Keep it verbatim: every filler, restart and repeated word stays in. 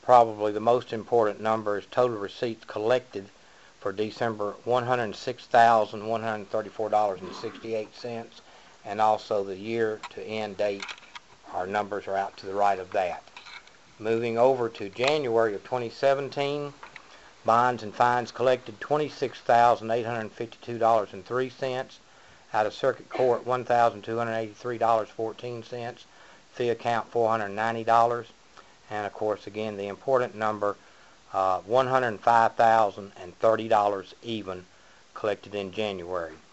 probably the most important number is total receipts collected for December, one hundred six thousand one hundred thirty-four dollars and sixty-eight cents, and also the year to end date. Our numbers are out to the right of that. Moving over to January of twenty seventeen, bonds and fines collected twenty-six thousand eight hundred fifty-two dollars and three cents, out of circuit court one thousand two hundred eighty-three dollars and fourteen cents, fee account four hundred ninety dollars, and of course again the important number, uh, one hundred five thousand thirty dollars even collected in January.